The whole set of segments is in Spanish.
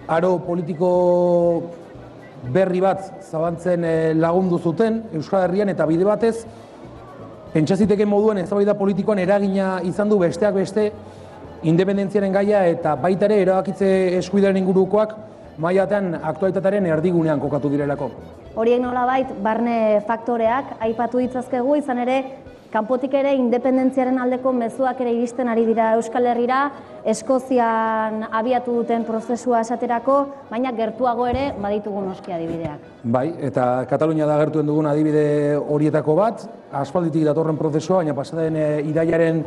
aro politiko berri bat zabaltzen lagundu zuten Euskal Herrian, eta bide batez pentsaziteke moduen eztabaida politikoan eragina izan du besteak beste independentziaren gaia eta baita ere erabakitze eskubidearen ingurukoak mailatean aktualitatearen erdigunean kokatu direlako. Horiek nolabait barne faktoreak aipatu ditzazkegu, izan ere kanpotik ere independentziaren aldeko mezuak ere iristen ari dira Euskal Herrira, Eskozian abiatu duten prozesua esaterako, baina gertuago ere baditugu noski adibideak. Bai, eta Katalunia da gertuen dugun adibide horietako bat, aspalditik datorren prozesua, baina pasaden irailaren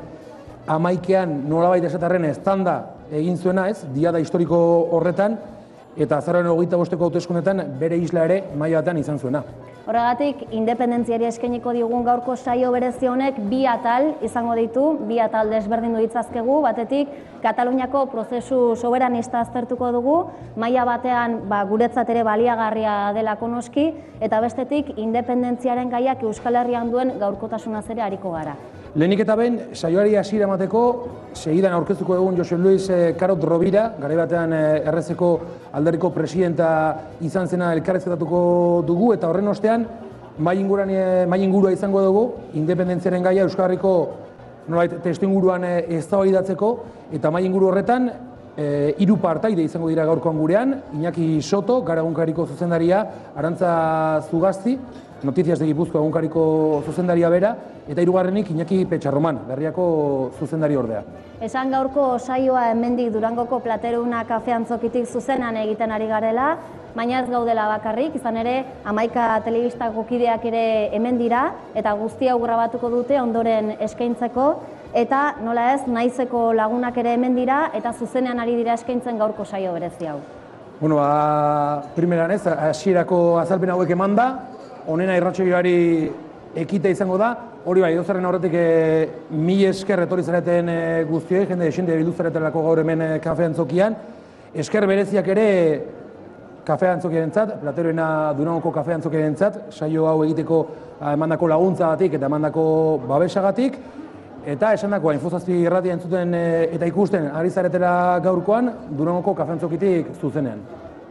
11ean nolabait esatarren eztanda egin zuena, ez, diada historiko horretan, eta azaroaren 25ko hauteskundetan bere isla ere maila batean izan zuena. Horregatik, independentziari eskainiko digun gaurko saio berezi honek bi atal izango ditu, bi atal desberdindu ditzazkegu, batetik Kataluniako prozesu soberanista aztertuko dugu, maila batean guretzat ere baliagarria delako noski, eta bestetik independentziaren gaiak Euskal Herrian duen gaurkotasunaz ere ariko gara. Lehenik eta behin, saioari hasiera emateko, segidan aurkeztuko dugun Jose Luis Carod Rovira, garai batean errezeko alderriko presidenta izan zena elkarrezketatuko dugu, eta horren ostean, mahai ingurua izango dugu, independentziaren gaia Euskal Herriko testu inguruan eztabaidatzeko, eta mahai inguru horretan, 3 partaide izango dira gaurkoan gurean, Iñaki Soto, Gara egunkariko zuzendaria, Arantza Zugazti, Noticias de Gipuzkoa egunkariko zuzendaria bera, eta hirugarrenik Iñaki Petxarroman, Berriako zuzendari ordea. Esan gaurko saioa hemendik Durangoko Plateruna kafeantzokitik zuzenan egiten ari garela, baina ez gaudela bakarrik, izan ere 11 telebistako kideak ere hemen dira, eta guztia grabatuko dute ondoren eskaintzeko, eta nola ez, naizeko lagunak ere hemen dira, eta zuzenean ari dira eskaintzen gaurko saio berezi hau. Bueno, primeran ez, hasierako azalpen hauek emanda, honena irratsaioari ekite izango da, hori bai, dozaren aurretik 1000 esker etorri zareten guztioi, jende desente bildu zaretelako gaur hemen kafeantzokian, esker bereziak ere kafeantzokiarentzat, Plateruena Durangoko kafeantzokiarentzat, saio hau egiteko emandako laguntzagatik eta emandako babesagatik, eta esandakoa Info7 irratia entzuten eta ikusten ari zaretela gaurkoan Durangoko kafeantzokitik zuzenean.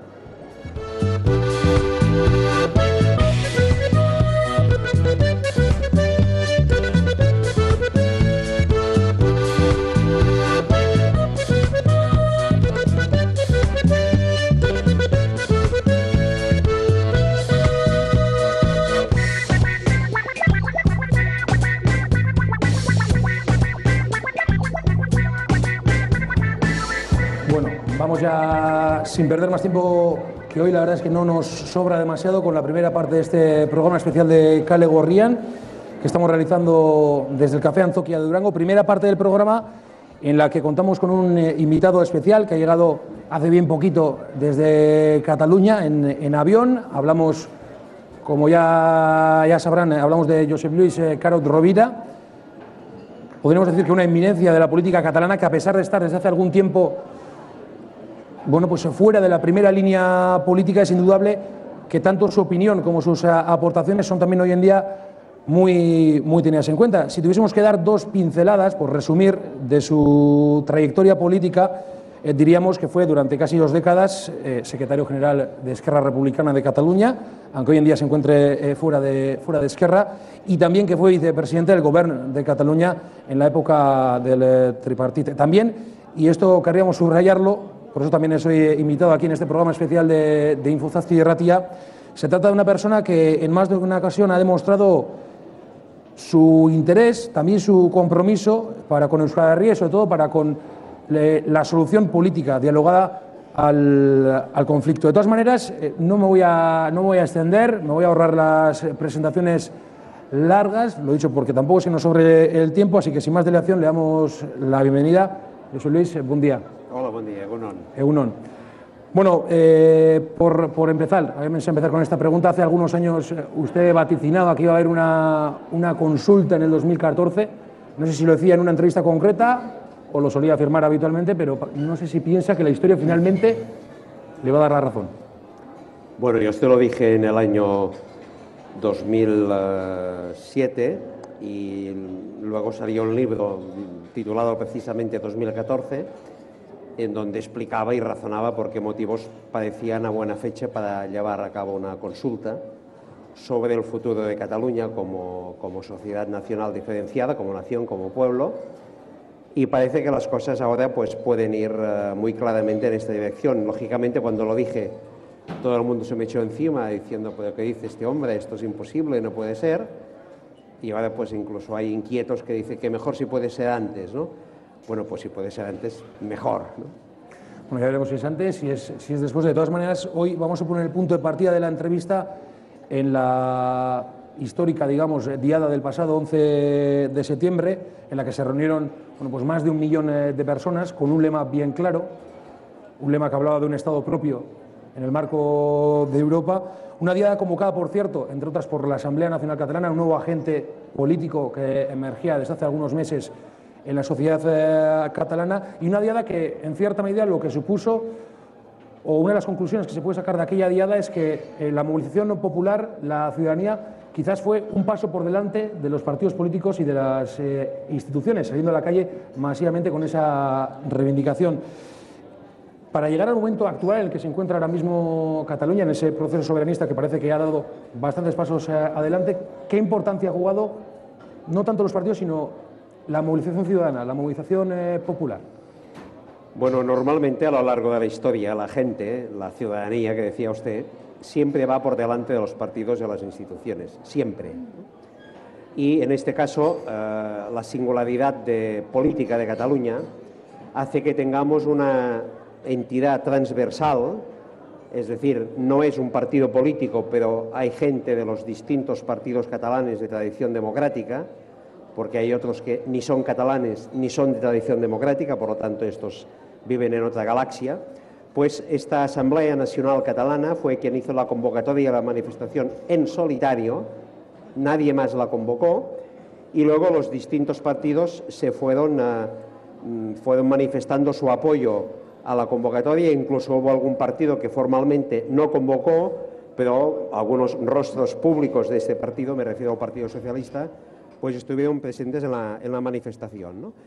Vamos ya, sin perder más tiempo, que hoy la verdad es que no nos sobra demasiado, con la primera parte de este programa especial de Kale Gorrian, que estamos realizando desde el Café Antzokia de Durango. Primera parte del programa en la que contamos con un invitado especial que ha llegado hace bien poquito desde Cataluña en avión. Hablamos, como ya sabrán, hablamos de Josep Luis Carod Rovira. Podríamos decir que una eminencia de la política catalana que, a pesar de estar desde hace algún tiempo pues fuera de la primera línea política, es indudable que tanto su opinión como sus aportaciones son también hoy en día muy tenidas en cuenta. Si tuviésemos que dar 2 pinceladas, por resumir, de su trayectoria política, diríamos que fue durante casi 2 décadas secretario general de Esquerra Republicana de Cataluña, aunque hoy en día se encuentre fuera de Esquerra, y también que fue vicepresidente del Gobierno de Cataluña en la época del tripartite. También, y esto querríamos subrayarlo, por eso también soy invitado aquí en este programa especial de Info7 irratia, se trata de una persona que en más de una ocasión ha demostrado su interés, también su compromiso para con Euskal Herria y sobre todo para con la solución política dialogada al conflicto. De todas maneras, no me voy a extender, me voy a ahorrar las presentaciones largas, lo he dicho porque tampoco se nos sobre el tiempo, así que sin más dilación le damos la bienvenida. José Luis, buen día. Hola, buen día, Egunon. Egunon. Bueno, por empezar, vamos a empezar con esta pregunta. Hace algunos años usted vaticinaba que iba a haber una consulta en el 2014. No sé si lo decía en una entrevista concreta o lo solía afirmar habitualmente, pero no sé si piensa que la historia finalmente le va a dar la razón. Bueno, yo esto lo dije en el año 2007 y luego salió un libro titulado precisamente 2014, en donde explicaba y razonaba por qué motivos parecían a buena fecha para llevar a cabo una consulta sobre el futuro de Cataluña como sociedad nacional diferenciada, como nación, como pueblo, y parece que las cosas ahora pues pueden ir muy claramente en esta dirección. Lógicamente, cuando lo dije, todo el mundo se me echó encima diciendo, ¿pero qué dice este hombre? Esto es imposible, no puede ser. Y ahora pues incluso hay inquietos que dicen que mejor si puede ser antes, ¿no? Bueno, pues si puede ser antes, mejor, ¿no? Bueno, ya veremos si es antes, si es después. De todas maneras, hoy vamos a poner el punto de partida de la entrevista en la histórica, digamos, diada del pasado 11 de septiembre, en la que se reunieron pues más de 1 millón de personas con un lema bien claro, un lema que hablaba de un Estado propio en el marco de Europa. Una diada convocada, por cierto, entre otras por la Asamblea Nacional Catalana, un nuevo agente político que emergía desde hace algunos meses en la sociedad catalana, y una diada que, en cierta medida, lo que supuso, o una de las conclusiones que se puede sacar de aquella diada, es que la movilización popular, la ciudadanía, quizás fue un paso por delante de los partidos políticos y de las instituciones, saliendo a la calle masivamente con esa reivindicación. Para llegar al momento actual en el que se encuentra ahora mismo Cataluña, en ese proceso soberanista que parece que ha dado bastantes pasos adelante, ¿qué importancia ha jugado no tanto los partidos, sino la movilización ciudadana, la movilización popular? Bueno, normalmente a lo largo de la historia la gente, la ciudadanía que decía usted, siempre va por delante de los partidos y de las instituciones, siempre. Y en este caso, la singularidad política de Cataluña hace que tengamos una entidad transversal, es decir, no es un partido político, pero hay gente de los distintos partidos catalanes de tradición democrática, porque hay otros que ni son catalanes ni son de tradición democrática, por lo tanto estos viven en otra galaxia. Pues esta Asamblea Nacional Catalana fue quien hizo la convocatoria de la manifestación en solitario, nadie más la convocó, y luego los distintos partidos se fueron manifestando su apoyo a la convocatoria. Incluso hubo algún partido que formalmente no convocó, pero algunos rostros públicos de este partido, me refiero al Partido Socialista, pues estuvieron presentes en la manifestación, ¿no?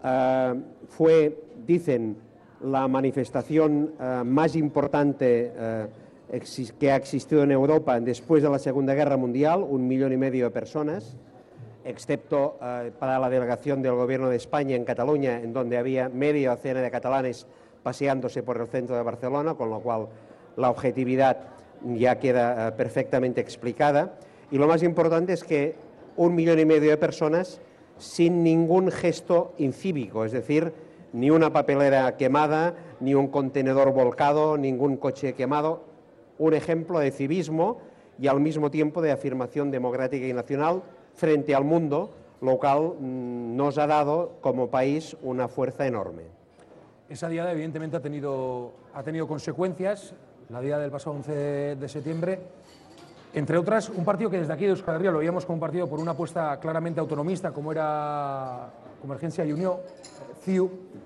Fue, dicen, la manifestación más importante que ha existido en Europa después de la Segunda Guerra Mundial, 1,5 millones de personas, excepto para la delegación del Gobierno de España en Cataluña, en donde había media docena de catalanes paseándose por el centro de Barcelona, con lo cual la objetividad ya queda perfectamente explicada. Y lo más importante es que 1,5 millones de personas sin ningún gesto incívico, es decir, ni una papelera quemada, ni un contenedor volcado, ningún coche quemado, un ejemplo de civismo y al mismo tiempo de afirmación democrática y nacional frente al mundo, lo cual nos ha dado como país una fuerza enorme. Esa diada evidentemente ha tenido consecuencias, la diada del pasado 11 de septiembre, entre otras un partido que desde aquí de Euskal Herria lo veíamos como un partido por una apuesta claramente autonomista, como era Convergencia y Unió, CiU,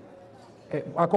ha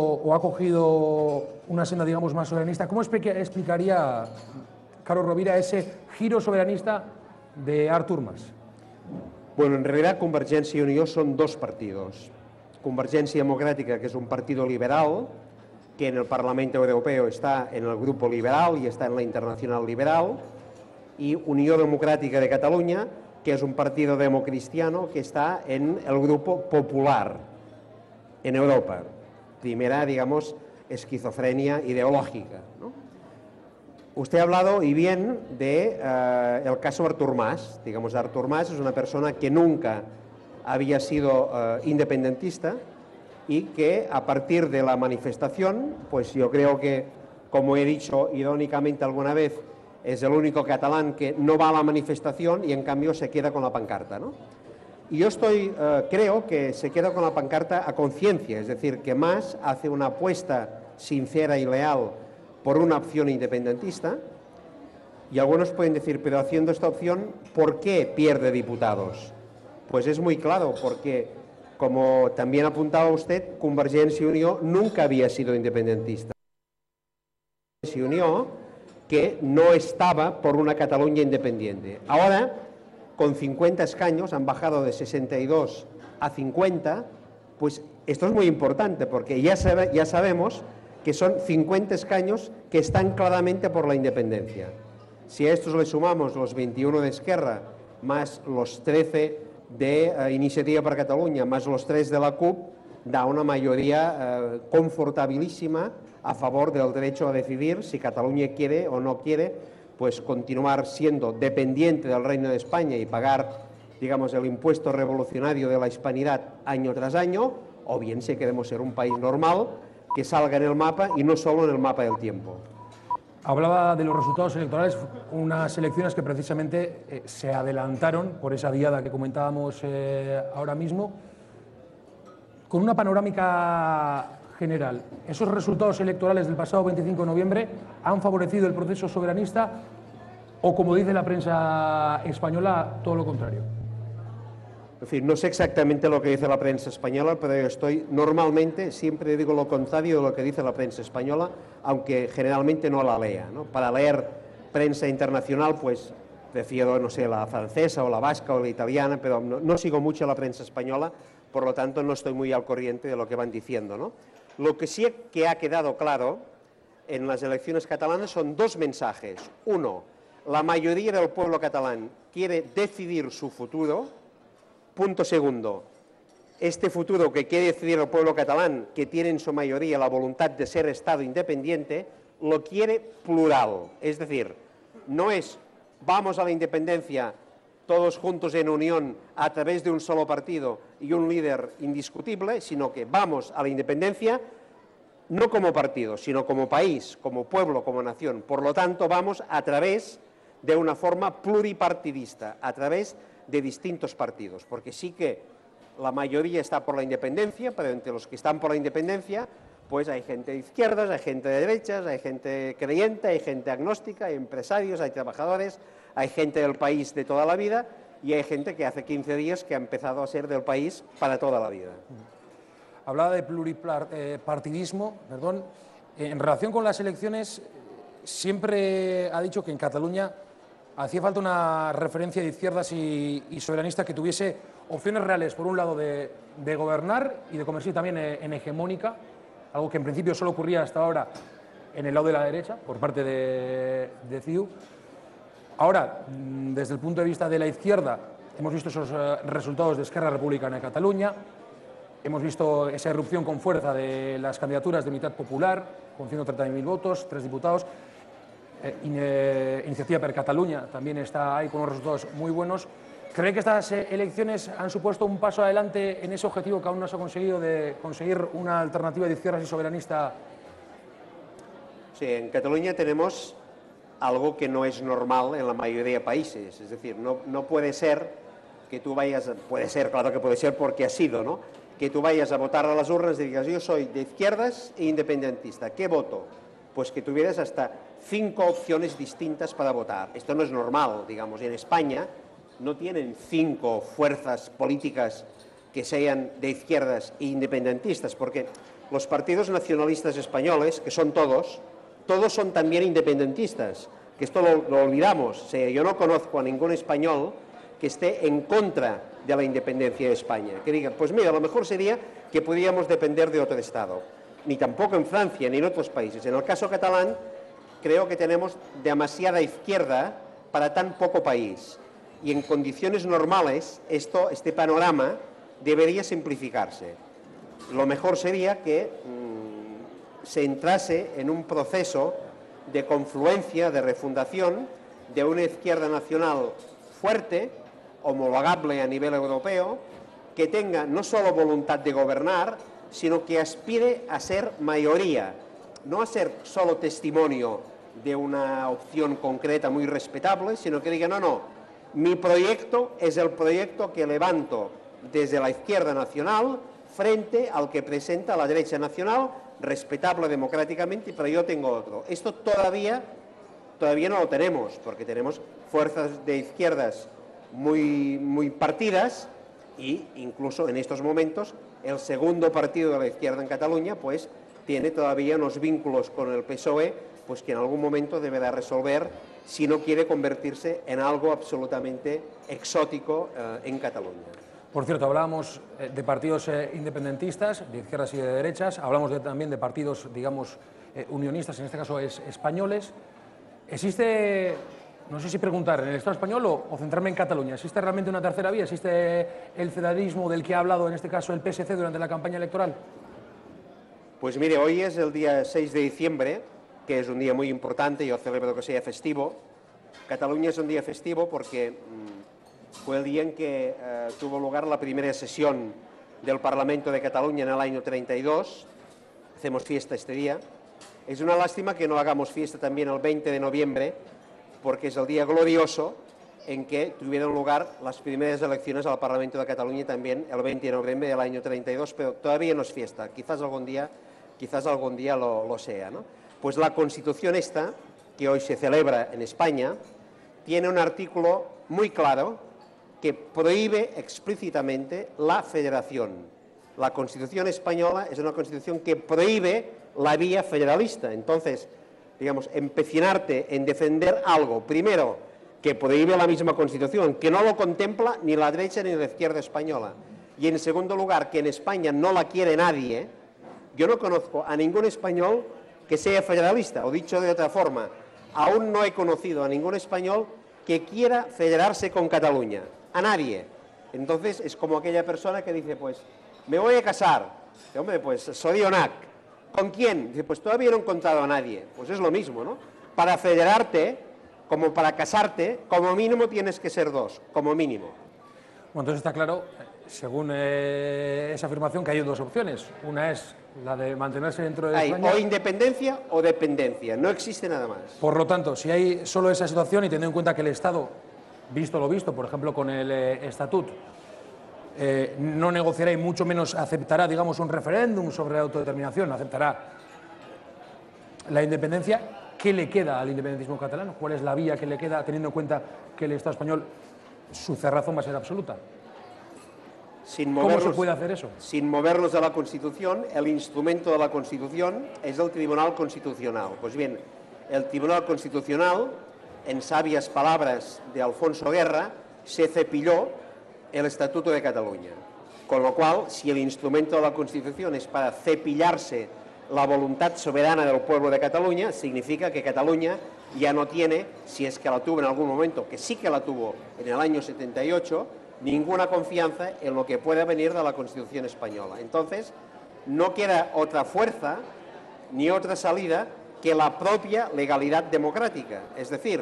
cogido una senda, digamos, más soberanista. ¿Cómo explicaría, Carlos Rovira, ese giro soberanista de Artur Mas? Bueno, en realidad Convergencia y Unió son dos partidos. Convergencia Democrática, que es un partido liberal, que en el Parlamento Europeo está en el Grupo Liberal y está en la Internacional Liberal, y Unió Democrática de Cataluña, que es un partido democristiano que está en el Grupo Popular en Europa. Primera, digamos, esquizofrenia ideológica, ¿no? Usted ha hablado, y bien, el caso Artur Mas. Digamos, Artur Mas es una persona que nunca había sido independentista y que a partir de la manifestación, pues yo creo que, como he dicho irónicamente alguna vez, es el único catalán que no va a la manifestación y en cambio se queda con la pancarta, ¿no? Y yo creo que se queda con la pancarta a conciencia, es decir, que Mas hace una apuesta sincera y leal por una opción independentista, y algunos pueden decir, pero haciendo esta opción, ¿por qué pierde diputados? Pues es muy claro, porque, como también apuntaba usted, Convergencia y Unió nunca había sido independentista. Convergencia y Unió, que no estaba por una Cataluña independiente. Ahora, con 50 escaños, han bajado de 62 a 50, pues Esto es muy importante porque ya sabemos que son 50 escaños que están claramente por la independencia. Si a estos le sumamos los 21 de Esquerra, más los 13 de Iniciativa per Catalunya, más los 3 de la CUP, da una mayoría confortabilísima a favor del derecho a decidir si Cataluña quiere o no quiere pues continuar siendo dependiente del Reino de España y pagar, digamos, el impuesto revolucionario de la hispanidad año tras año, o bien si queremos ser un país normal que salga en el mapa y no solo en el mapa del tiempo. Hablaba de los resultados electorales, unas elecciones que precisamente se adelantaron por esa diada que comentábamos ahora mismo. Con una panorámica general, ¿esos resultados electorales del pasado 25 de noviembre han favorecido el proceso soberanista o, como dice la prensa española, todo lo contrario? En fin, no sé exactamente lo que dice la prensa española, pero yo normalmente siempre digo lo contrario de lo que dice la prensa española, aunque generalmente no la lea, ¿no? Para leer prensa internacional, pues prefiero, no sé, la francesa o la vasca o la italiana, pero no sigo mucho la prensa española, por lo tanto no estoy muy al corriente de lo que van diciendo, ¿no? Lo que sí que ha quedado claro en las elecciones catalanas son dos mensajes. Uno, la mayoría del pueblo catalán quiere decidir su futuro. Punto segundo, este futuro que quiere decidir el pueblo catalán, que tiene en su mayoría la voluntad de ser Estado independiente, lo quiere plural. Es decir, no es vamos a la independencia todos juntos en unión a través de un solo partido y un líder indiscutible, sino que vamos a la independencia no como partido, sino como país, como pueblo, como nación. Por lo tanto, vamos a través de una forma pluripartidista, a través de distintos partidos, porque sí que la mayoría está por la independencia, pero entre los que están por la independencia, pues hay gente de izquierdas, hay gente de derechas, hay gente creyente, hay gente agnóstica, hay empresarios, hay trabajadores, hay gente del país de toda la vida y hay gente que hace 15 días que ha empezado a ser del país para toda la vida. Hablaba de pluripartidismo, perdón. En relación con las elecciones, siempre ha dicho que en Cataluña hacía falta una referencia de izquierdas y soberanista que tuviese opciones reales, por un lado, de gobernar y de convertirse también en hegemónica, algo que en principio solo ocurría hasta ahora en el lado de la derecha, por parte de CiU. Ahora, desde el punto de vista de la izquierda, hemos visto esos resultados de Esquerra Republicana de Cataluña, hemos visto esa irrupción con fuerza de las candidaturas de Unitat Popular, con 130.000 votos, 3 diputados. Iniciativa per Catalunya también está ahí con unos resultados muy buenos. ¿Cree que estas elecciones han supuesto un paso adelante en ese objetivo que aún no se ha conseguido de conseguir una alternativa de izquierdas y soberanista? Sí, en Cataluña tenemos algo que no es normal en la mayoría de países, es decir, no puede ser que tú vayas, puede ser, claro que puede ser porque ha sido, ¿no? Que tú vayas a votar a las urnas y digas, yo soy de izquierdas e independentista, ¿qué voto? Pues que tuvieras hasta 5 opciones distintas para votar. Esto no es normal, digamos, en España no tienen 5 fuerzas políticas que sean de izquierdas e independentistas, porque los partidos nacionalistas españoles, que son todos son también independentistas, que esto lo olvidamos. O sea, yo no conozco a ningún español que esté en contra de la independencia de España, que digan, pues mira, lo mejor sería que pudiéramos depender de otro Estado. Ni tampoco en Francia, ni en otros países. En el caso catalán, creo que tenemos demasiada izquierda para tan poco país. Y en condiciones normales, este panorama debería simplificarse. Lo mejor sería que se entrase en un proceso de confluencia, de refundación, de una izquierda nacional fuerte, homologable a nivel europeo, que tenga no solo voluntad de gobernar, sino que aspire a ser mayoría, no a ser solo testimonio de una opción concreta muy respetable, sino que diga, no, mi proyecto es el proyecto que levanto desde la izquierda nacional frente al que presenta la derecha nacional, respetable democráticamente, pero yo tengo otro. Esto todavía no lo tenemos, porque tenemos fuerzas de izquierdas muy partidas y incluso en estos momentos el segundo partido de la izquierda en Cataluña pues tiene todavía unos vínculos con el PSOE pues que en algún momento deberá resolver si no quiere convertirse en algo absolutamente exótico en Cataluña. Por cierto, hablábamos de partidos independentistas, de izquierdas y de derechas, hablamos también de partidos, digamos, unionistas, en este caso españoles. ¿Existe, no sé si preguntar, en el Estado español o centrarme en Cataluña, existe realmente una tercera vía? ¿Existe el federalismo del que ha hablado en este caso el PSC durante la campaña electoral? Pues mire, hoy es el día 6 de diciembre, que es un día muy importante, yo celebro que sea festivo. Cataluña es un día festivo porque fue el día en que tuvo lugar la primera sesión del Parlamento de Cataluña en el año 32. Hacemos fiesta este día. Es una lástima que no hagamos fiesta también el 20 de noviembre, porque es el día glorioso en que tuvieron lugar las primeras elecciones al Parlamento de Cataluña también el 20 de noviembre del año 32, pero todavía no es fiesta, quizás algún día lo sea, ¿no? Pues la Constitución esta, que hoy se celebra en España, tiene un artículo muy claro que prohíbe explícitamente la federación. La Constitución española es una Constitución que prohíbe la vía federalista. Entonces, digamos, empecinarte en defender algo, primero, que prohíbe la misma Constitución, que no lo contempla ni la derecha ni la izquierda española, y en segundo lugar, que en España no la quiere nadie. Yo no conozco a ningún español que sea federalista, o dicho de otra forma, aún no he conocido a ningún español que quiera federarse con Cataluña, a nadie. Entonces, es como aquella persona que dice, pues, me voy a casar. Dice, hombre, pues, Sorionac. ¿Con quién? Dice, pues todavía no he encontrado a nadie. Pues es lo mismo, ¿no? Para federarte, como para casarte, como mínimo tienes que ser dos, como mínimo. Bueno, entonces está claro, según esa afirmación, que hay dos opciones. Una es la de mantenerse dentro de España. O independencia o dependencia, no existe nada más. Por lo tanto, si hay solo esa situación y teniendo en cuenta que el Estado, visto lo visto, por ejemplo con el Estatut, no negociará y mucho menos aceptará, digamos, un referéndum sobre la autodeterminación, aceptará la independencia, ¿qué le queda al independentismo catalán? ¿Cuál es la vía que le queda, teniendo en cuenta que el Estado español, su cerrazón va a ser absoluta? ¿Cómo se puede hacer eso? Sin movernos de la Constitución, el instrumento de la Constitución es el Tribunal Constitucional. Pues bien, el Tribunal Constitucional, en sabias palabras de Alfonso Guerra, se cepilló el Estatuto de Cataluña. Con lo cual, si el instrumento de la Constitución es para cepillarse la voluntad soberana del pueblo de Cataluña, significa que Cataluña ya no tiene, si es que la tuvo en algún momento, que sí que la tuvo en el año 78, ninguna confianza en lo que pueda venir de la Constitución española. Entonces, no queda otra fuerza ni otra salida que la propia legalidad democrática. Es decir,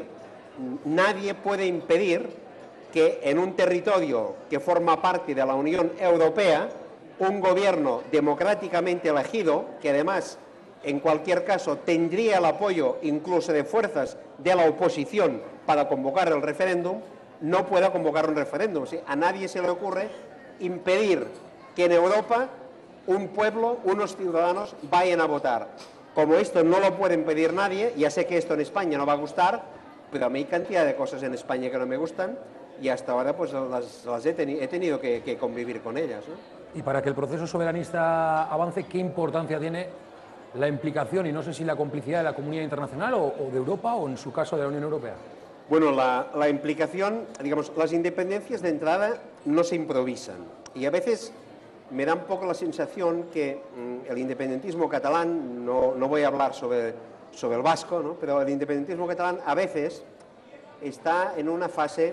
nadie puede impedir que en un territorio que forma parte de la Unión Europea, un gobierno democráticamente elegido, que además, en cualquier caso, tendría el apoyo incluso de fuerzas de la oposición para convocar el referéndum, no pueda convocar un referéndum. O sea, a nadie se le ocurre impedir que en Europa un pueblo, unos ciudadanos, vayan a votar. Como esto no lo puede impedir nadie, ya sé que esto en España no va a gustar, pero a mí hay cantidad de cosas en España que no me gustan y hasta ahora pues las he tenido que convivir con ellas, ¿no? Y para que el proceso soberanista avance, ¿qué importancia tiene la implicación y no sé si la complicidad de la comunidad internacional o de Europa o en su caso de la Unión Europea? Bueno, la implicación, digamos, las independencias de entrada no se improvisan y a veces me da un poco la sensación que el independentismo catalán, no voy a hablar sobre el vasco, ¿no? Pero el independentismo catalán a veces está en una fase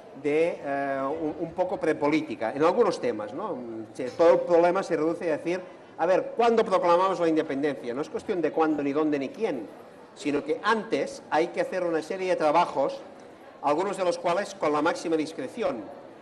de un poco prepolítica, en algunos temas, ¿no? Todo el problema se reduce a decir, a ver, ¿cuándo proclamamos la independencia? No es cuestión de cuándo, ni dónde, ni quién, sino que antes hay que hacer una serie de trabajos, algunos de los cuales con la máxima discreción.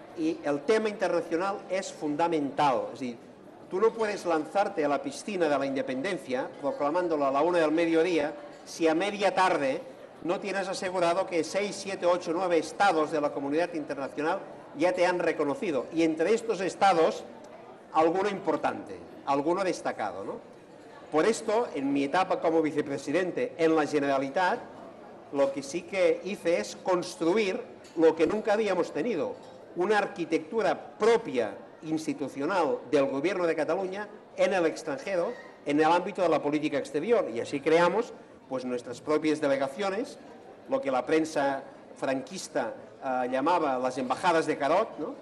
Y el tema internacional es fundamental. Es decir, tú no puedes lanzarte a la piscina de la independencia proclamándola a la 1 del mediodía si a media tarde no tienes asegurado que 6, 7, 8, 9 estados de la comunidad internacional ya te han reconocido. Y entre estos estados, alguno importante, alguno destacado, ¿no? Por esto, en mi etapa como vicepresidente en la Generalitat, lo que sí que hice es construir lo que nunca habíamos tenido, una arquitectura propia institucional del Gobierno de Cataluña en el extranjero, en el ámbito de la política exterior. Y así creamos pues nuestras propias delegaciones, lo que la prensa franquista llamaba las embajadas de Carot, ¿no?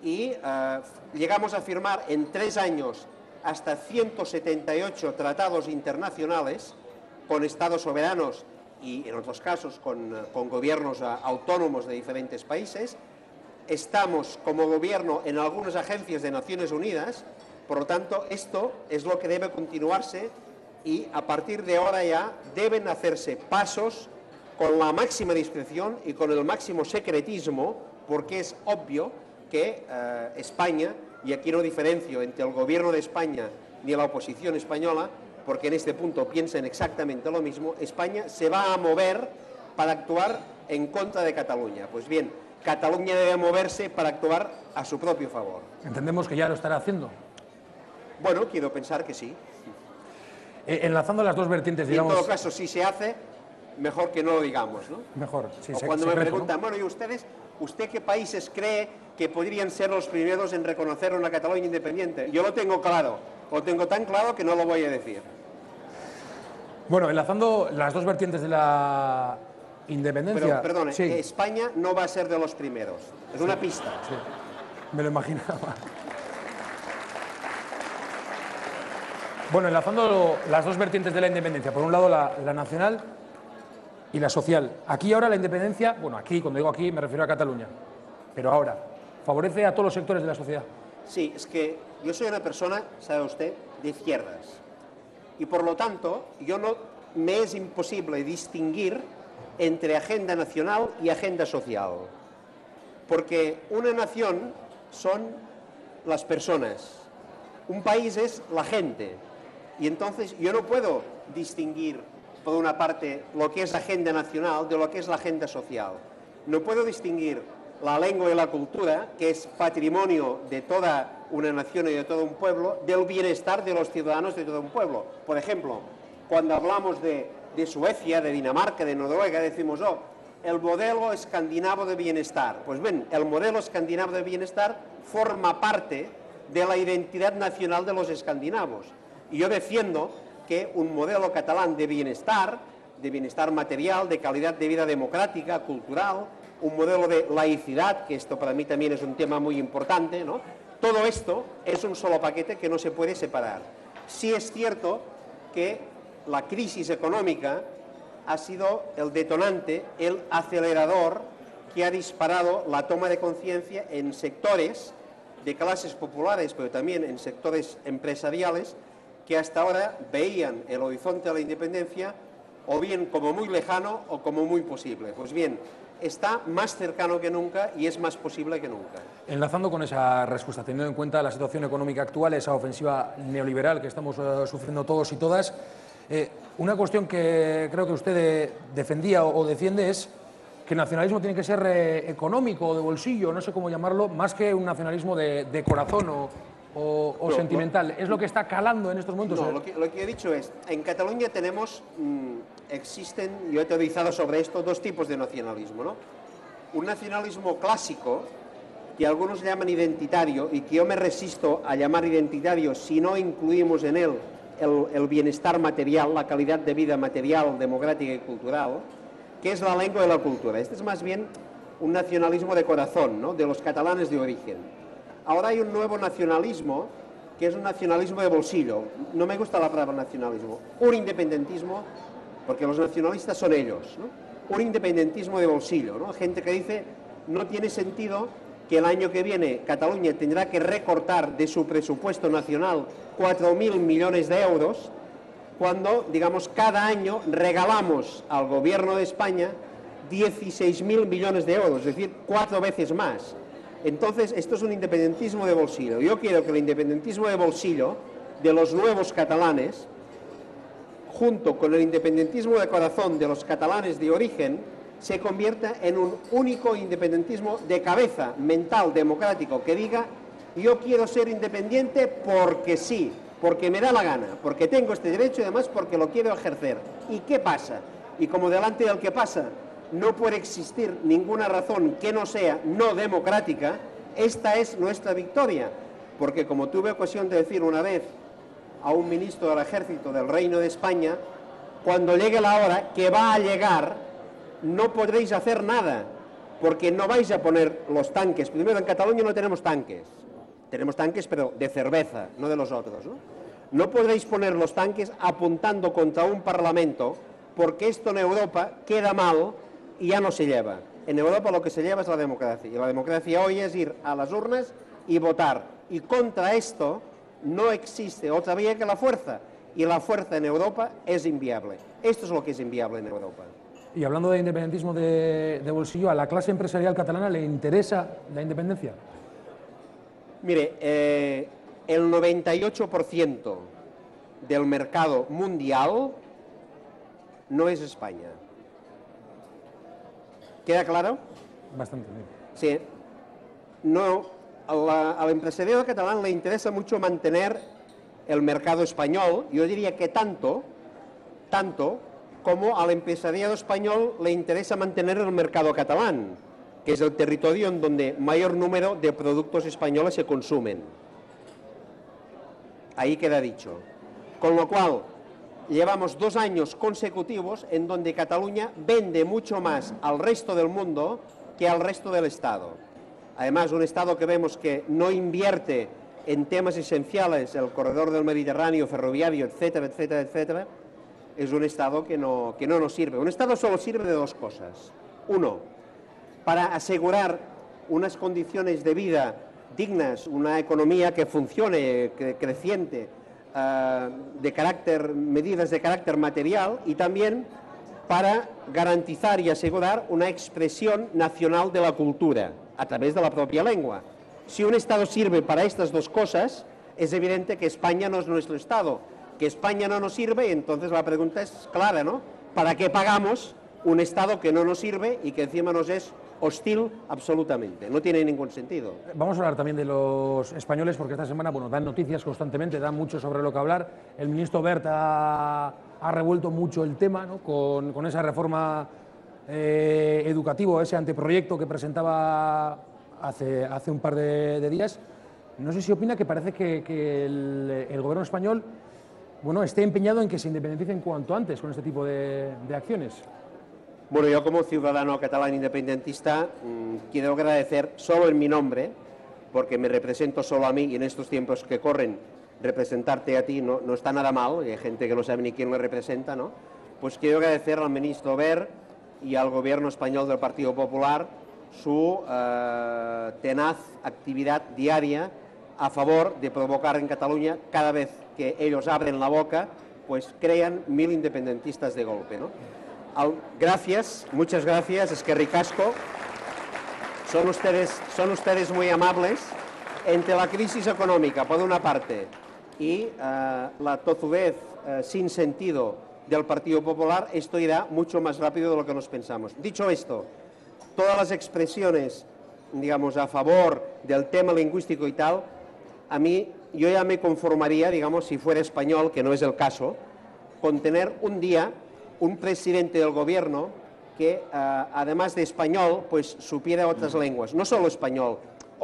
y llegamos a firmar en 3 años hasta 178 tratados internacionales con estados soberanos y en otros casos con gobiernos autónomos de diferentes países. Estamos como gobierno en algunas agencias de Naciones Unidas, por lo tanto esto es lo que debe continuarse y a partir de ahora ya deben hacerse pasos con la máxima discreción y con el máximo secretismo, porque es obvio que España, y aquí no diferencio entre el gobierno de España ni la oposición española, porque en este punto piensan exactamente lo mismo, España se va a mover para actuar en contra de Cataluña. Pues bien, Cataluña debe moverse para actuar a su propio favor. Entendemos que ya lo estará haciendo. Bueno, quiero pensar que sí. Enlazando las dos vertientes, digamos... Y en todo caso, si se hace, mejor que no lo digamos, ¿no? Mejor, sí. O cuando me preguntan, bueno, ¿y usted qué países cree que podrían ser los primeros en reconocer una Cataluña independiente? Yo lo tengo claro, lo tengo tan claro que no lo voy a decir. Bueno, enlazando las dos vertientes de la independencia... Pero, perdone, sí. España no va a ser de los primeros, es una pista. Sí, me lo imaginaba. Bueno, enlazando las dos vertientes de la independencia, por un lado la nacional y la social. Aquí ahora la independencia, bueno, aquí, cuando digo aquí, me refiero a Cataluña, pero ahora, ¿favorece a todos los sectores de la sociedad? Sí, es que yo soy una persona, sabe usted, de izquierdas. Y por lo tanto, me es imposible distinguir entre agenda nacional y agenda social. Porque una nación son las personas, un país es la gente. Y entonces yo no puedo distinguir, por una parte, lo que es agenda nacional de lo que es la agenda social. No puedo distinguir la lengua y la cultura, que es patrimonio de toda una nación y de todo un pueblo, del bienestar de los ciudadanos de todo un pueblo. Por ejemplo, cuando hablamos de Suecia, de Dinamarca, de Noruega, decimos, oh, el modelo escandinavo de bienestar. Pues bien, el modelo escandinavo de bienestar forma parte de la identidad nacional de los escandinavos. Y yo defiendo que un modelo catalán de bienestar material, de calidad de vida democrática, cultural, un modelo de laicidad, que esto para mí también es un tema muy importante, ¿no? Todo esto es un solo paquete que no se puede separar. Sí es cierto que la crisis económica ha sido el detonante, el acelerador que ha disparado la toma de conciencia en sectores de clases populares, pero también en sectores empresariales, que hasta ahora veían el horizonte de la independencia o bien como muy lejano o como muy posible. Pues bien, está más cercano que nunca y es más posible que nunca. Enlazando con esa respuesta, teniendo en cuenta la situación económica actual, esa ofensiva neoliberal que estamos sufriendo todos y todas, una cuestión que creo que usted defendía o defiende es que el nacionalismo tiene que ser económico o de bolsillo, no sé cómo llamarlo, más que un nacionalismo de corazón o sentimental. ¿Es lo que está calando en estos momentos? No, lo que he dicho es, en Cataluña existen, yo he teorizado sobre esto, dos tipos de nacionalismo, ¿no? Un nacionalismo clásico, que algunos llaman identitario, y que yo me resisto a llamar identitario si no incluimos en él el bienestar material, la calidad de vida material, democrática y cultural, que es la lengua y la cultura. Este es más bien un nacionalismo de corazón, ¿no? De los catalanes de origen. Ahora hay un nuevo nacionalismo, que es un nacionalismo de bolsillo. No me gusta la palabra nacionalismo. Un independentismo, porque los nacionalistas son ellos, ¿no? Un independentismo de bolsillo, ¿no? Gente que dice, no tiene sentido que el año que viene Cataluña tendrá que recortar de su presupuesto nacional 4.000 millones de euros, cuando, digamos, cada año regalamos al gobierno de España 16.000 millones de euros, es decir, 4 veces más. Entonces, esto es un independentismo de bolsillo. Yo quiero que el independentismo de bolsillo de los nuevos catalanes, junto con el independentismo de corazón de los catalanes de origen, se convierta en un único independentismo de cabeza, mental, democrático, que diga, yo quiero ser independiente porque sí, porque me da la gana, porque tengo este derecho y además porque lo quiero ejercer. ¿Y qué pasa? Y como delante del que pasa no puede existir ninguna razón que no sea no democrática, esta es nuestra victoria. Porque como tuve ocasión de decir una vez a un ministro del Ejército del Reino de España, cuando llegue la hora, que va a llegar, no podréis hacer nada. porque no vais a poner los tanques. Primero, en Cataluña no tenemos tanques pero de cerveza, no de los otros, ¿no? No podréis poner los tanques apuntando contra un parlamento, porque esto en Europa queda mal y ya no se lleva. En Europa lo que se lleva es la democracia, y la democracia hoy es ir a las urnas y votar. Y contra esto no existe otra vía que la fuerza, y la fuerza en Europa es inviable. Esto es lo que es inviable en Europa. Y hablando de independentismo de bolsillo, ¿a la clase empresarial catalana le interesa la independencia? Mire, el 98% del mercado mundial no es España. ¿Queda claro? Bastante bien. Sí. No, al empresariado catalán le interesa mucho mantener el mercado español. Yo diría que tanto como al empresariado español le interesa mantener el mercado catalán, que es el territorio en donde mayor número de productos españoles se consumen. Ahí queda dicho. Con lo cual, llevamos 2 años consecutivos en donde Cataluña vende mucho más al resto del mundo que al resto del Estado. Además, un Estado que vemos que no invierte en temas esenciales, el corredor del Mediterráneo, ferroviario, etcétera, etcétera, etcétera, es un Estado que no nos sirve. Un Estado solo sirve de 2 cosas. Uno, para asegurar unas condiciones de vida dignas, una economía que funcione, creciente, medidas de carácter material, y también para garantizar y asegurar una expresión nacional de la cultura a través de la propia lengua. Si un Estado sirve para estas 2 cosas, es evidente que España no es nuestro Estado, que España no nos sirve, y entonces la pregunta es clara, ¿no? ¿Para qué pagamos un Estado que no nos sirve y que encima nos es hostil absolutamente? No tiene ningún sentido. Vamos a hablar también de los españoles, porque esta semana dan noticias constantemente, dan mucho sobre lo que hablar. El ministro Wert ha revuelto mucho el tema, ¿no? con esa reforma educativa, ese anteproyecto que presentaba hace un par de días. No sé si opina que parece que el gobierno español esté empeñado en que se independicen cuanto antes con este tipo de acciones. Bueno, yo como ciudadano catalán independentista quiero agradecer solo en mi nombre, porque me represento solo a mí, y en estos tiempos que corren representarte a ti no está nada mal, hay gente que no sabe ni quién le representa, ¿no? Pues quiero agradecer al ministro Wert y al gobierno español del Partido Popular su tenaz actividad diaria a favor de provocar en Cataluña, cada vez que ellos abren la boca, pues crean 1000 independentistas de golpe, ¿no? Gracias, muchas gracias, es que ricasco. Son ustedes muy amables. Entre la crisis económica, por una parte, y la tozudez sin sentido del Partido Popular, esto irá mucho más rápido de lo que nos pensamos. Dicho esto, todas las expresiones, digamos, a favor del tema lingüístico y tal, a mí, yo ya me conformaría, digamos, si fuera español, que no es el caso, con tener un día un presidente del gobierno que, además de español, pues supiera otras lenguas. No solo español,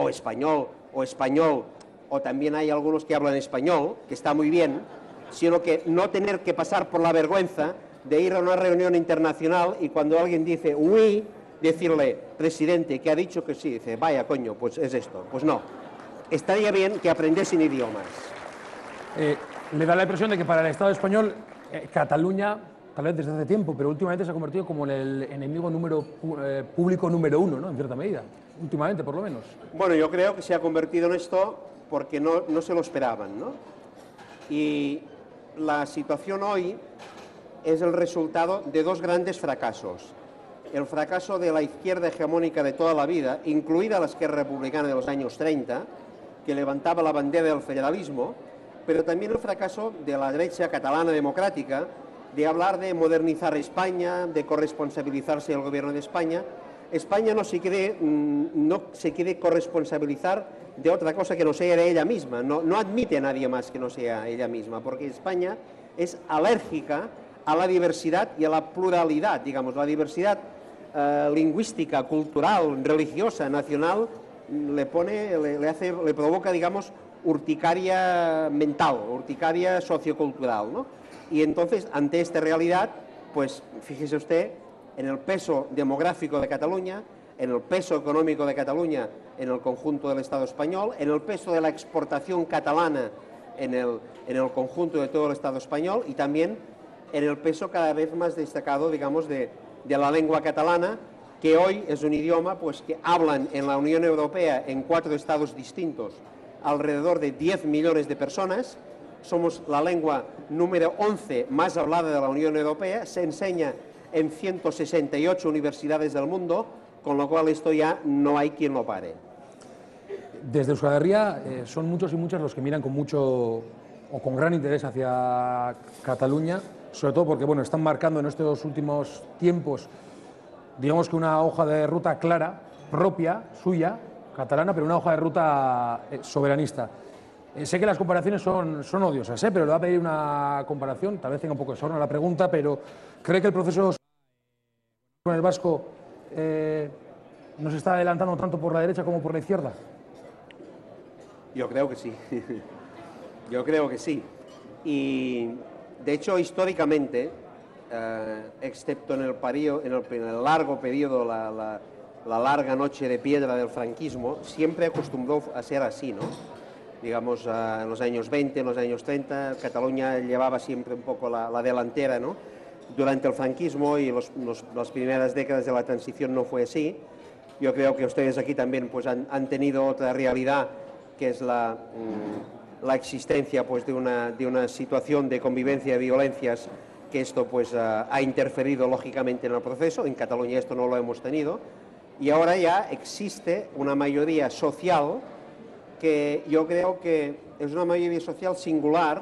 o también hay algunos que hablan español, que está muy bien, sino que no tener que pasar por la vergüenza de ir a una reunión internacional y cuando alguien dice oui, decirle, presidente, que ha dicho que sí, dice, vaya coño, pues es esto. Pues no, estaría bien que aprendiesen idiomas. ¿Le da la impresión de que para el Estado español, Cataluña, tal vez desde hace tiempo, pero últimamente se ha convertido como en el enemigo público número 1, ¿no? En cierta medida, últimamente por lo menos? Bueno, yo creo que se ha convertido en esto porque no se lo esperaban, ¿no? Y la situación hoy es el resultado de 2 grandes fracasos. El fracaso de la izquierda hegemónica de toda la vida, incluida la izquierda republicana de los años 30, que levantaba la bandera del federalismo, pero también el fracaso de la derecha catalana democrática, de hablar de modernizar España, de corresponsabilizarse del gobierno de España. España no se quiere corresponsabilizar de otra cosa que no sea de ella misma, no admite a nadie más que no sea ella misma, porque España es alérgica a la diversidad y a la pluralidad, digamos, la diversidad lingüística, cultural, religiosa, nacional, le provoca, digamos, urticaria mental, urticaria sociocultural, ¿no? Y entonces, ante esta realidad, pues fíjese usted en el peso demográfico de Cataluña, en el peso económico de Cataluña en el conjunto del Estado español, en el peso de la exportación catalana en el conjunto de todo el Estado español y también en el peso cada vez más destacado, digamos, de la lengua catalana, que hoy es un idioma pues, que hablan en la Unión Europea en 4 estados distintos alrededor de 10 millones de personas. Somos la lengua número 11 más hablada de la Unión Europea, se enseña en 168 universidades del mundo, con lo cual esto ya no hay quien lo pare. Desde Euskal Herria son muchos y muchas los que miran con mucho o con gran interés hacia Cataluña, sobre todo porque bueno, están marcando en estos últimos tiempos, digamos que una hoja de ruta clara, propia, suya, catalana, pero una hoja de ruta soberanista. Sé que las comparaciones son odiosas, pero le voy a pedir una comparación, tal vez tenga un poco de sorna la pregunta, pero ¿cree que el proceso con el vasco nos está adelantando tanto por la derecha como por la izquierda? Yo creo que sí. Yo creo que sí. Y de hecho, históricamente, excepto en el largo periodo, la larga noche de piedra del franquismo, siempre acostumbró a ser así, ¿no? Digamos, en los años 20, en los años 30, Cataluña llevaba siempre un poco la delantera, ¿no? Durante el franquismo y las primeras décadas de la transición no fue así. Yo creo que ustedes aquí también pues, han tenido otra realidad, que es la existencia pues, de una situación de convivencia de violencias, que esto pues, ha interferido lógicamente en el proceso. En Cataluña esto no lo hemos tenido. Y ahora ya existe una mayoría social que yo creo que es una mayoría social singular,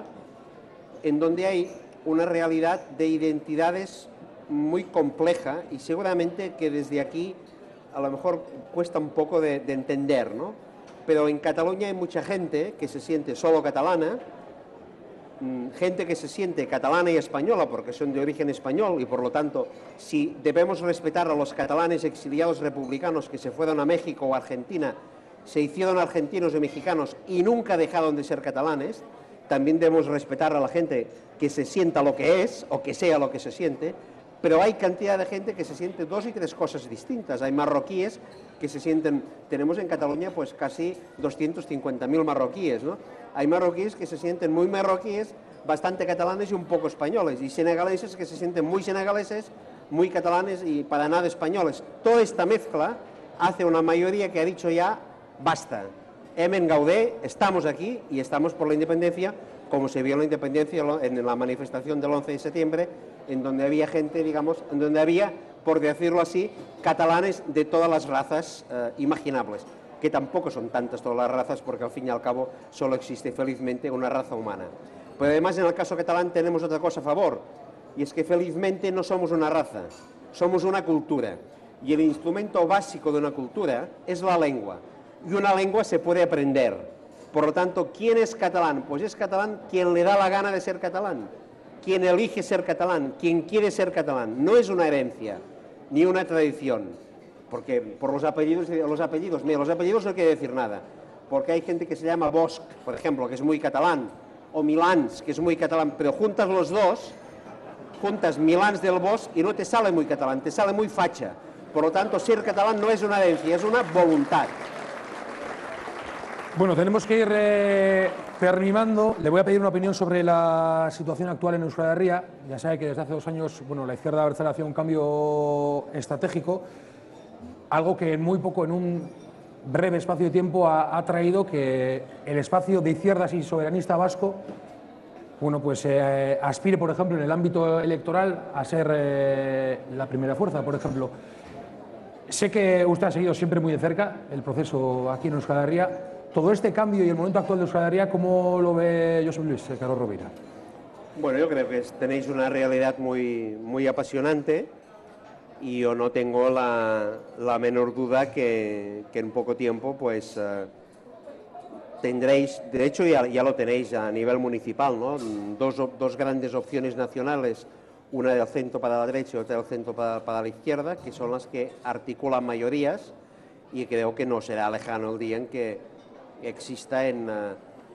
en donde hay una realidad de identidades muy compleja y seguramente que desde aquí a lo mejor cuesta un poco de entender, ¿no? Pero en Cataluña hay mucha gente que se siente solo catalana, gente que se siente catalana y española porque son de origen español y por lo tanto si debemos respetar a los catalanes exiliados republicanos que se fueron a México o Argentina, se hicieron argentinos y mexicanos y nunca dejaron de ser catalanes, también debemos respetar a la gente que se sienta lo que es o que sea lo que se siente, pero hay cantidad de gente que se siente 2 y 3 cosas distintas. Hay marroquíes que se sienten, tenemos en Cataluña pues casi 250.000 marroquíes, ¿no? Hay marroquíes que se sienten muy marroquíes, bastante catalanes y un poco españoles, y senegaleses que se sienten muy senegaleses, muy catalanes y para nada españoles. Toda esta mezcla hace una mayoría que ha dicho ya, basta, Hemen Gaudé, estamos aquí y estamos por la independencia, como se vio en la independencia en la manifestación del 11 de septiembre, en donde había gente, digamos, en donde había, por decirlo así, catalanes de todas las razas imaginables, que tampoco son tantas todas las razas, porque al fin y al cabo solo existe felizmente una raza humana. Pero además en el caso catalán tenemos otra cosa a favor, y es que felizmente no somos una raza, somos una cultura, y el instrumento básico de una cultura es la lengua, y una lengua se puede aprender. Por lo tanto, ¿quién es catalán? Pues es catalán quien le da la gana de ser catalán, quien elige ser catalán, quien quiere ser catalán. No es una herencia, ni una tradición, porque por los apellidos mira, los apellidos no quiere decir nada, porque hay gente que se llama Bosch, por ejemplo, que es muy catalán, o Milans, que es muy catalán, pero juntas los dos, juntas Milans del Bosch y no te sale muy catalán, te sale muy facha. Por lo tanto, ser catalán no es una herencia, es una voluntad. Bueno, tenemos que ir terminando. Le voy a pedir una opinión sobre la situación actual en Euskal Herria. Ya sabe que desde hace 2 años, bueno, la izquierda abertzale ha hecho un cambio estratégico, algo que en muy poco, en un breve espacio de tiempo, ha traído que el espacio de izquierdas y soberanista vasco, bueno, pues aspire, por ejemplo, en el ámbito electoral a ser la primera fuerza, por ejemplo. Sé que usted ha seguido siempre muy de cerca el proceso aquí en Euskal Herria. Todo este cambio y el momento actual de Euskal Herria, ¿cómo lo ve Josep Luis Carod Rovira? Bueno, yo creo que tenéis una realidad muy apasionante y yo no tengo la menor duda que en poco tiempo pues tendréis, de hecho ya lo tenéis a nivel municipal, ¿no? Dos grandes opciones nacionales, una del centro para la derecha y otra del centro para la izquierda, que son las que articulan mayorías, y creo que no será lejano el día en que exista en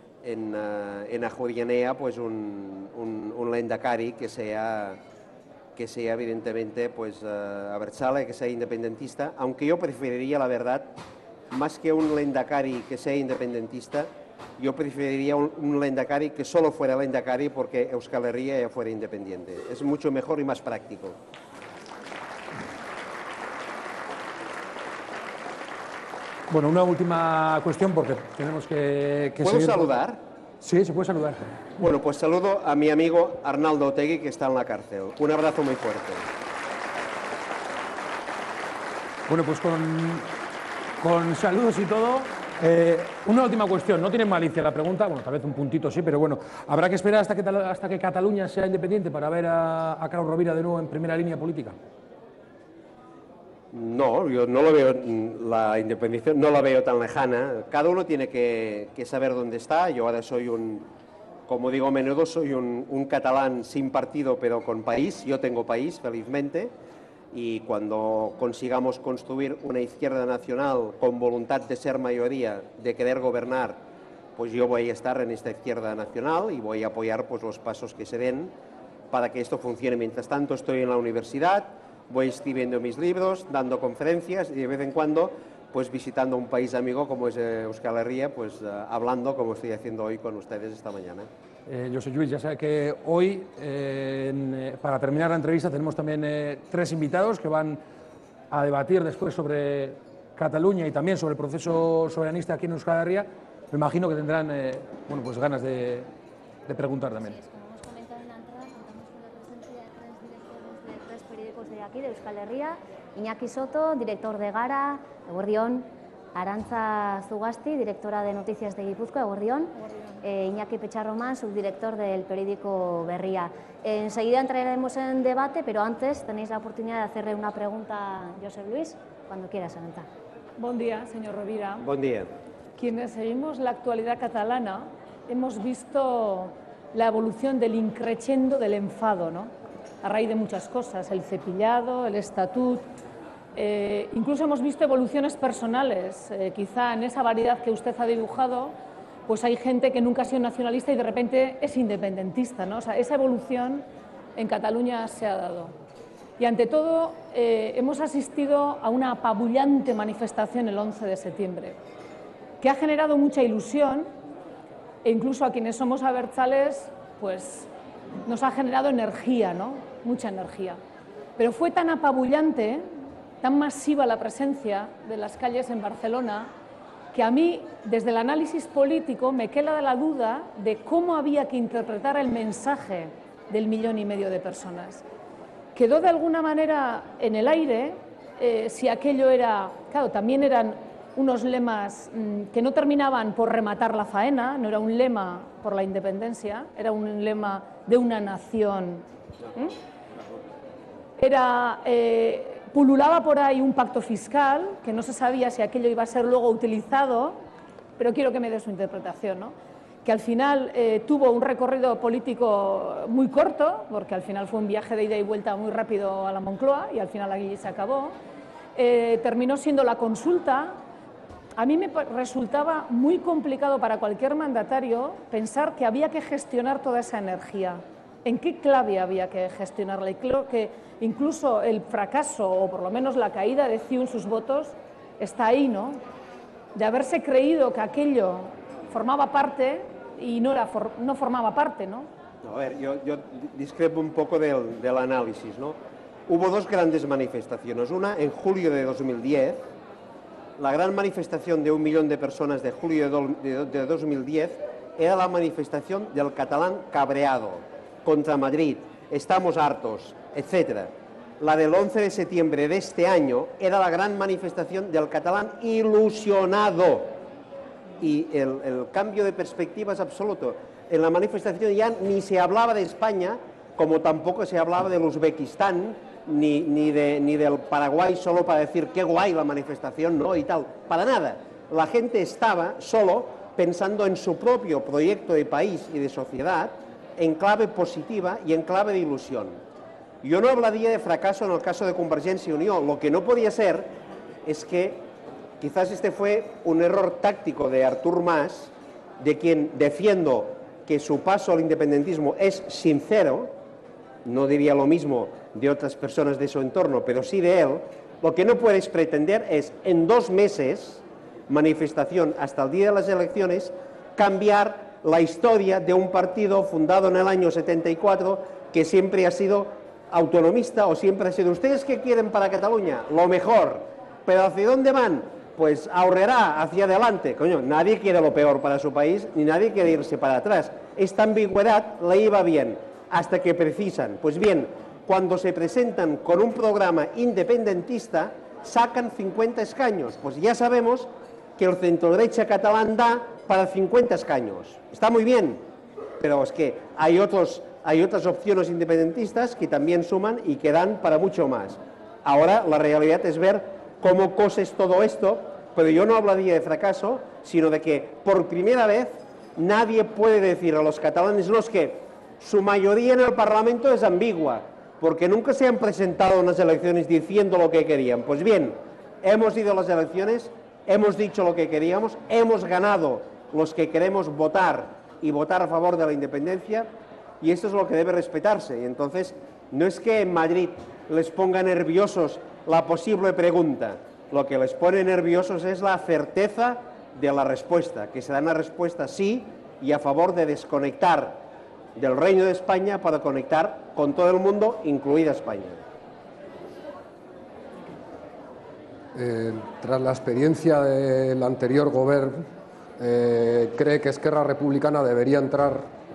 Ajuria Enea pues un lehendakari que sea que sea evidentemente pues abertzale, que sea independentista, aunque yo preferiría, la verdad, más que un lehendakari que sea independentista, yo preferiría un lehendakari que solo fuera lehendakari porque Euskal Herria ya fuera independiente. Es mucho mejor y más práctico. Bueno, una última cuestión porque tenemos que ¿Puedo seguir. saludar? Sí, se puede saludar. Bueno, pues saludo a mi amigo Arnaldo Otegi, que está en la cárcel. Un abrazo muy fuerte. Bueno, pues con saludos y todo. Una última cuestión, no tiene malicia la pregunta, bueno, tal vez un puntito sí, pero bueno, ¿habrá que esperar hasta que Cataluña sea independiente para ver a Carlos Rovira de nuevo en primera línea política? No, yo no lo veo, la independencia no la veo tan lejana. Cada uno tiene que saber dónde está. Yo ahora soy como digo a menudo, soy un catalán sin partido pero con país. Yo tengo país, felizmente. Y cuando consigamos construir una izquierda nacional con voluntad de ser mayoría, de querer gobernar, pues yo voy a estar en esta izquierda nacional y voy a apoyar pues los pasos que se den para que esto funcione. Mientras tanto estoy en la universidad, voy escribiendo mis libros, dando conferencias y de vez en cuando pues visitando un país amigo como es Euskal Herria, pues hablando como estoy haciendo hoy con ustedes esta mañana. Yo soy Luis, ya sabe que hoy, para terminar la entrevista, tenemos también 3 invitados que van a debatir después sobre Cataluña y también sobre el proceso soberanista aquí en Euskal Herria. Me imagino que tendrán bueno, pues ganas de preguntar también. Sí, como hemos comentado en la entrada, contamos con la presencia de 3 directores de 3 periódicos de aquí, de Euskal Herria. Iñaki Soto, director de Gara, Eguerdión. Arantza Zugasti, directora de Noticias de Guipúzcoa, Eguerdión. Iñaki Pecharromán, subdirector del periódico Berria. Enseguida entraremos en debate, pero antes tenéis la oportunidad de hacerle una pregunta a Josep Luis, cuando quieras, Arantza. Buen día, señor Rovira. Buen día. Quienes seguimos la actualidad catalana hemos visto la evolución del increchendo del enfado, ¿no? A raíz de muchas cosas, el cepillado, el estatut. Incluso hemos visto evoluciones personales, quizá en esa variedad que usted ha dibujado, pues hay gente que nunca ha sido nacionalista y de repente es independentista, ¿no? O sea, esa evolución en Cataluña se ha dado. Y ante todo, hemos asistido a una apabullante manifestación el 11 de septiembre, que ha generado mucha ilusión e incluso a quienes somos abertzales, pues nos ha generado energía, ¿no? Mucha energía. Pero fue tan apabullante, tan masiva la presencia de las calles en Barcelona, que a mí, desde el análisis político, me queda la duda de cómo había que interpretar el mensaje del 1,5 millones de personas. Quedó de alguna manera en el aire si aquello era, claro, también eran unos lemas que no terminaban por rematar la faena, no era un lema por la independencia, era un lema de una nación. Pululaba por ahí un pacto fiscal, que no se sabía si aquello iba a ser luego utilizado, pero quiero que me dé su interpretación, ¿no? Que al final tuvo un recorrido político muy corto, porque al final fue un viaje de ida y vuelta muy rápido a la Moncloa y al final allí se acabó. Terminó siendo la consulta. A mí me resultaba muy complicado para cualquier mandatario pensar que había que gestionar toda esa energía. ¿En qué clave había que gestionarla? Y creo que incluso el fracaso, o por lo menos la caída de CiU en sus votos, está ahí, ¿no? De haberse creído que aquello formaba parte y no formaba parte, ¿no? A ver, yo discrepo un poco del análisis, ¿no? Hubo 2 grandes manifestaciones. Una en julio de 2010, la gran manifestación de 1 millón de personas de julio de 2010 era la manifestación del catalán cabreado contra Madrid, estamos hartos, etc. La del 11 de septiembre de este año era la gran manifestación del catalán ilusionado. Y el cambio de perspectiva es absoluto. En la manifestación ya ni se hablaba de España, como tampoco se hablaba del Uzbekistán, ni del Paraguay, solo para decir qué guay la manifestación, ¿no? Y tal. Para nada. La gente estaba solo pensando en su propio proyecto de país y de sociedad, en clave positiva y en clave de ilusión. Yo no hablaría de fracaso en el caso de Convergencia y Unió. Lo que no podía ser es que quizás este fue un error táctico de Artur Mas, de quien defiendo que su paso al independentismo es sincero, no diría lo mismo de otras personas de su entorno, pero sí de él, lo que no puedes pretender es en 2 meses, manifestación hasta el día de las elecciones, cambiar la historia de un partido fundado en el año 74 que siempre ha sido autonomista o siempre ha sido, ¿ustedes qué quieren para Cataluña? Lo mejor, pero ¿hacia dónde van? Pues ahorrará hacia adelante. Coño, nadie quiere lo peor para su país, ni nadie quiere irse para atrás. Esta ambigüedad le iba bien, hasta que precisan. Pues bien, cuando se presentan con un programa independentista, sacan 50 escaños. Pues ya sabemos que el centro-derecha catalán da para 50 escaños. Está muy bien, pero es que hay otras opciones independentistas que también suman y que dan para mucho más. Ahora la realidad es ver cómo coses todo esto, pero yo no hablaría de fracaso, sino de que por primera vez nadie puede decir a los catalanes, no, es que su mayoría en el Parlamento es ambigua, porque nunca se han presentado unas elecciones diciendo lo que querían. Pues bien, hemos ido a las elecciones, hemos dicho lo que queríamos, hemos ganado los que queremos votar y votar a favor de la independencia, y esto es lo que debe respetarse. Y entonces, no es que en Madrid les ponga nerviosos la posible pregunta, lo que les pone nerviosos es la certeza de la respuesta, que será una respuesta sí y a favor de desconectar del Reino de España para conectar con todo el mundo, incluida España. Tras la experiencia del anterior gobierno, ¿cree que Esquerra Republicana debería entrar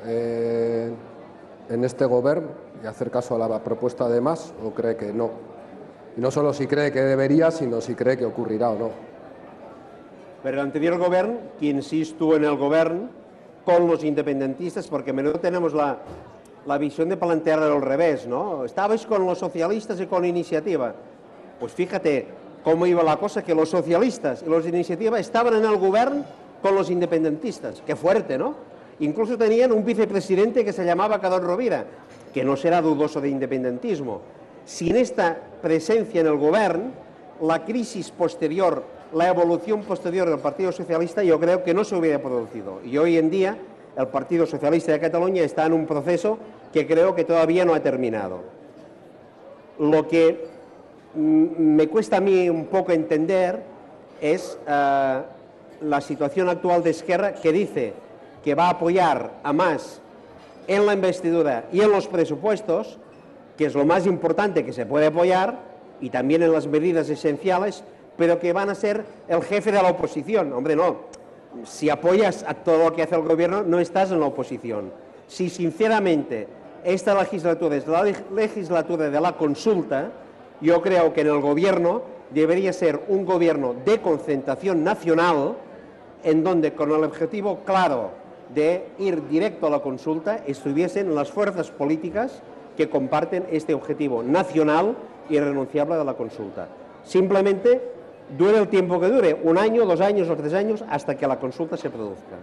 en este gobierno y hacer caso a la propuesta de Mas, o cree que no? Y no solo si cree que debería, sino si cree que ocurrirá o no. Pero el anterior gobierno, quien sí estuvo en el gobierno con los independentistas, porque a menudo tenemos la visión de plantearlo al revés, ¿no? Estabais con los socialistas y con Iniciativa. Pues fíjate cómo iba la cosa, que los socialistas y los de Iniciativa estaban en el gobierno con los independentistas. Qué fuerte, ¿no? Incluso tenían un vicepresidente que se llamaba Cadón Rovira, que no será dudoso de independentismo. Sin esta presencia en el gobierno, la crisis posterior, la evolución posterior del Partido Socialista, yo creo que no se hubiera producido. Y hoy en día el Partido Socialista de Cataluña está en un proceso que creo que todavía no ha terminado. Lo que me cuesta a mí un poco entender es la situación actual de Esquerra, que dice que va a apoyar a Mas en la investidura y en los presupuestos, que es lo más importante que se puede apoyar, y también en las medidas esenciales, pero que van a ser el jefe de la oposición. Hombre, no. Si apoyas a todo lo que hace el gobierno, no estás en la oposición. Si sinceramente esta legislatura es la legislatura de la consulta, yo creo que en el gobierno debería ser un gobierno de concentración nacional, en donde con el objetivo claro de ir directo a la consulta estuviesen las fuerzas políticas que comparten este objetivo nacional irrenunciable de la consulta. Simplemente dure el tiempo que dure, 1 año, 2 años o 3 años, hasta que la consulta se produzca.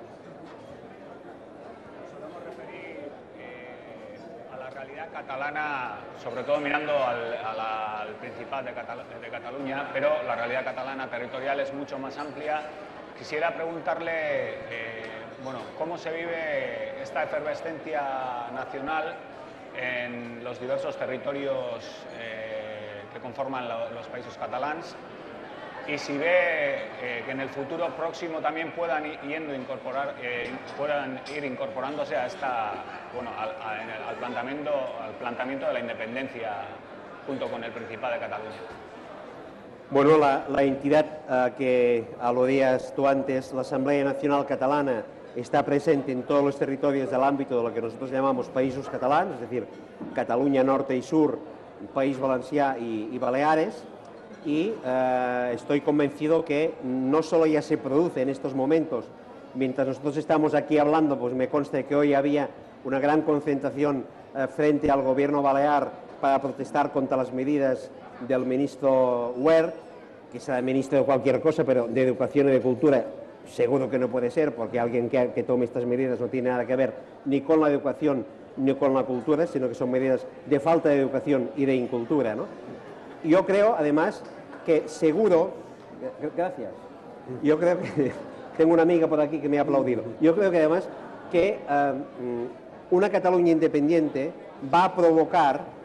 Solemos referir a la realidad catalana, sobre todo mirando al Principat de Cataluña, pero la realidad catalana territorial es mucho más amplia. Quisiera preguntarle, bueno, cómo se vive esta efervescencia nacional en los diversos territorios que conforman los países catalans, y si ve que en el futuro próximo también puedan ir incorporándose a esta, bueno, al planteamiento de la independencia junto con el Principat de Cataluña. Bueno, la entidad que aludías tú antes, la Asamblea Nacional Catalana, está presente en todos los territorios del ámbito de lo que nosotros llamamos países catalanes, es decir, Cataluña Norte y Sur, País Valencià y Baleares, y estoy convencido que no solo ya se produce en estos momentos, mientras nosotros estamos aquí hablando, pues me consta que hoy había una gran concentración frente al gobierno balear para protestar contra las medidas del ministro Wert, que será ministro de cualquier cosa, pero de Educación y de Cultura seguro que no puede ser, porque alguien que tome estas medidas no tiene nada que ver ni con la educación ni con la cultura, sino que son medidas de falta de educación y de incultura, ¿no? Yo creo, además, que seguro... Gracias. Yo creo que... Tengo una amiga por aquí que me ha aplaudido. Yo creo que, además, que una Cataluña independiente va a provocar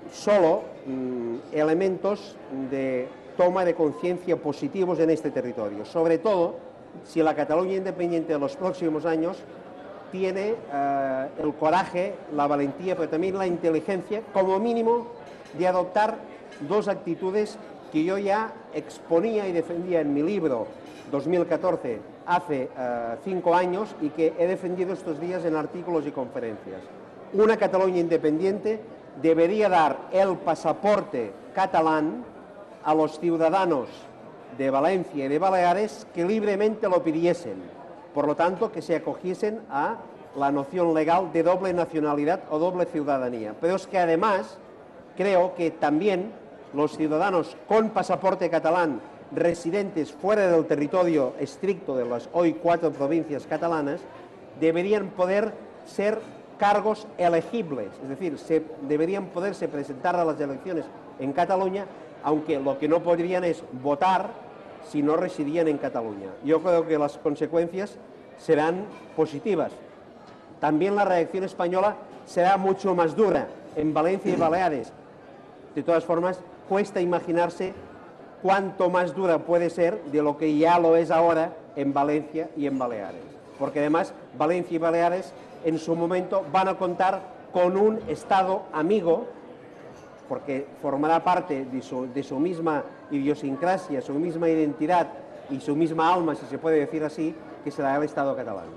solo elementos de toma de conciencia positivos en este territorio, sobre todo si la Cataluña independiente de los próximos años tiene el coraje, la valentía, pero también la inteligencia, como mínimo, de adoptar dos actitudes que yo ya exponía y defendía en mi libro 2014, hace 5 años, y que he defendido estos días en artículos y conferencias. Una Cataluña independiente debería dar el pasaporte catalán a los ciudadanos de Valencia y de Baleares que libremente lo pidiesen, por lo tanto que se acogiesen a la noción legal de doble nacionalidad o doble ciudadanía. Pero es que además creo que también los ciudadanos con pasaporte catalán residentes fuera del territorio estricto de las hoy 4 provincias catalanas deberían poder ser cargos elegibles, es decir, deberían poderse presentar a las elecciones en Cataluña, aunque lo que no podrían es votar si no residían en Cataluña. Yo creo que las consecuencias serán positivas. También la reacción española será mucho más dura en Valencia y Baleares. De todas formas, cuesta imaginarse cuánto más dura puede ser de lo que ya lo es ahora en Valencia y en Baleares. Porque además Valencia y Baleares en su momento van a contar con un Estado amigo, porque formará parte de su misma idiosincrasia, su misma identidad y su misma alma, si se puede decir así, que será el Estado catalán.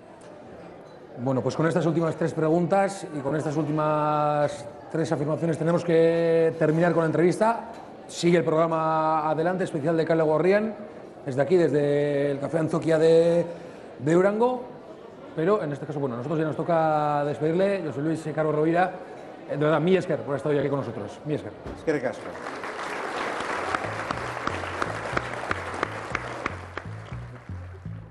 Bueno, pues con estas últimas 3 preguntas y con estas últimas 3 afirmaciones tenemos que terminar con la entrevista. Sigue el programa adelante, especial de Kale Gorrian, desde aquí, desde el Café Antzoquia de Durango. Pero en este caso, bueno, a nosotros ya nos toca despedirle. Yo soy Luis Carlos Rovira. De verdad, mi esker por estar hoy aquí con nosotros. Mi esker. Eskerrik asko.